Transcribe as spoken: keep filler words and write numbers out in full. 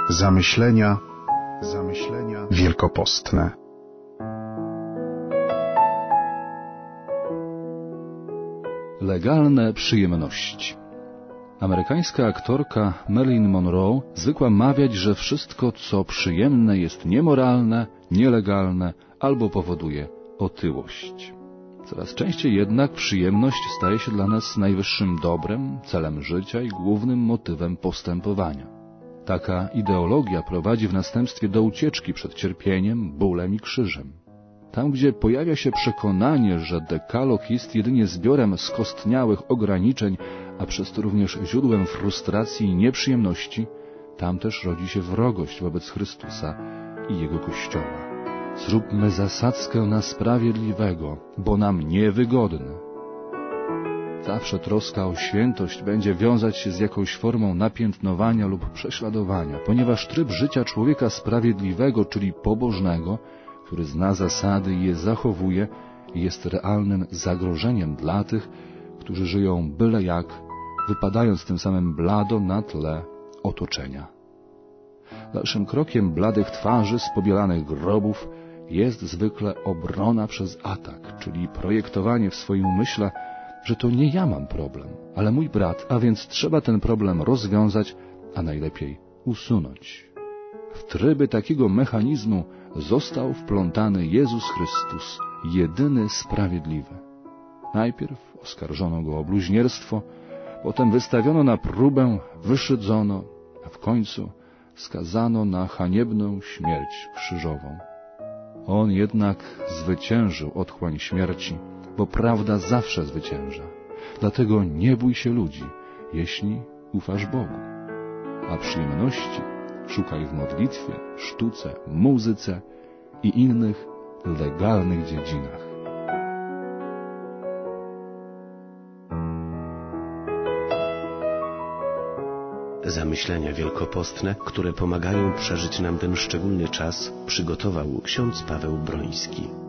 Zamyślenia, zamyślenia wielkopostne. Legalne przyjemności. Amerykańska aktorka Marilyn Monroe zwykła mawiać, że wszystko, co przyjemne, jest niemoralne, nielegalne albo powoduje otyłość. Coraz częściej jednak przyjemność staje się dla nas najwyższym dobrem, celem życia i głównym motywem postępowania. Taka ideologia prowadzi w następstwie do ucieczki przed cierpieniem, bólem i krzyżem. Tam, gdzie pojawia się przekonanie, że dekalog jest jedynie zbiorem skostniałych ograniczeń, a przez to również źródłem frustracji i nieprzyjemności, tam też rodzi się wrogość wobec Chrystusa i Jego Kościoła. Zróbmy zasadzkę na sprawiedliwego, bo nam niewygodny. Zawsze troska o świętość będzie wiązać się z jakąś formą napiętnowania lub prześladowania, ponieważ tryb życia człowieka sprawiedliwego, czyli pobożnego, który zna zasady i je zachowuje, jest realnym zagrożeniem dla tych, którzy żyją byle jak, wypadając tym samym blado na tle otoczenia. Dalszym krokiem bladych twarzy z pobielanych grobów jest zwykle obrona przez atak, czyli projektowanie w swoim umyśle, że to nie ja mam problem, ale mój brat, a więc trzeba ten problem rozwiązać, a najlepiej usunąć. W tryby takiego mechanizmu został wplątany Jezus Chrystus, jedyny sprawiedliwy. Najpierw oskarżono go o bluźnierstwo, potem wystawiono na próbę, wyszydzono, a w końcu skazano na haniebną śmierć krzyżową. On jednak zwyciężył otchłań śmierci, bo prawda zawsze zwycięża. Dlatego nie bój się ludzi, jeśli ufasz Bogu. A przyjemności szukaj w modlitwie, sztuce, muzyce i innych legalnych dziedzinach. Zamyślenia wielkopostne, które pomagają przeżyć nam ten szczególny czas, przygotował ksiądz Paweł Broński.